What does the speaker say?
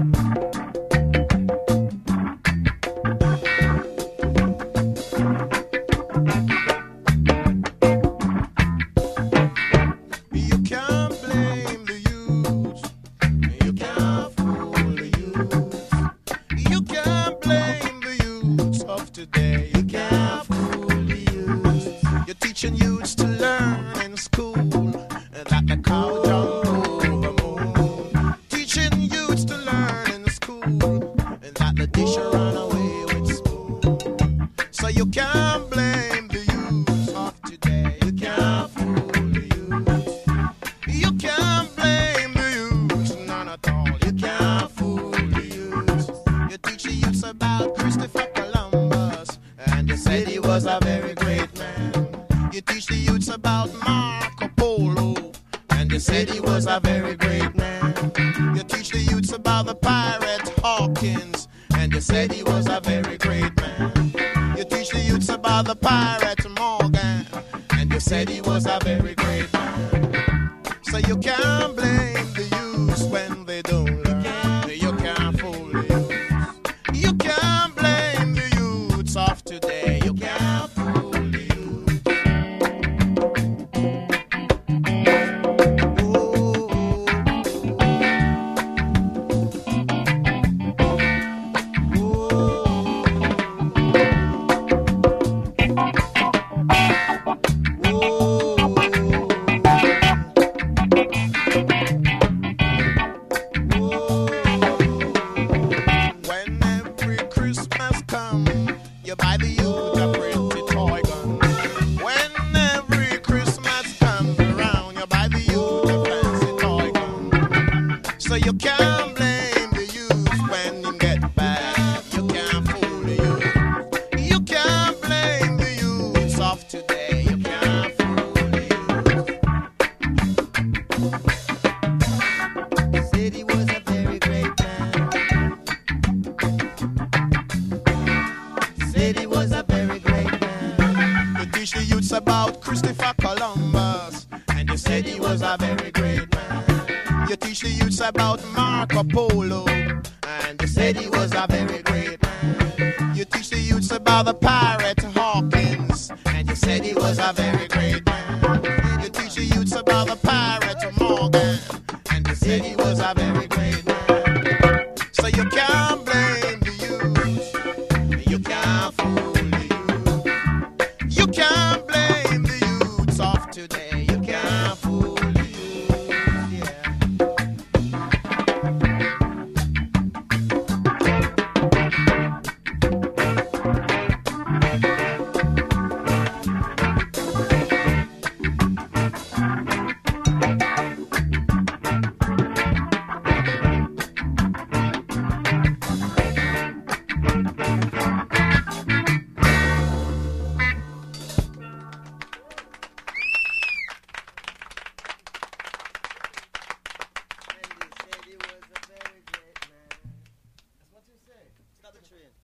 You can't blame the youth. You can't fool the youth. You can't blame the youth of today. You can't fool the youth. You're teaching youths to learn in school that the cow jump over moon. Teaching youths to learn in school that the dish run away with spoon. So you can't blame the youth of today. You can't fool the youth. You can't blame the youth, none at all. You can't fool the youth. You teach the youths about Christopher Columbus, and you said he was a very great man. You teach the youths about Marco Polo, and you said he was a very great man. You teach the youths about the pirate Hawkins, and you said he was a very great man. You teach the youths about the pirate Morgan, and you said he was a very great man. So you can't blame the youth when they don't learn. You can't fool the youth. You can't blame the youths of today. You can't fool the youth. When every Christmas comes, you buy the youth a pretty toy gun. When every Christmas comes around, you buy the youth a fancy toy gun. So you can't blame the youth when you get back. You can't fool the youth. You can't blame the youths of today. You can't fool the youth. Said he was a very great man. Said he was a very great man. You teach the youths about Christopher Columbus, and you said he was a very great man. You teach the youths about Marco Polo, and you said he was a very great man. You teach the youths about the pirate Hawkins, and you said he was a very great man. You teach the youths about the pirate Morgan, and you said he was a very great man. So you can't blame the youth. You can't fool the youth. You can't blame the youths of today. You can't fool the youth. Yeah.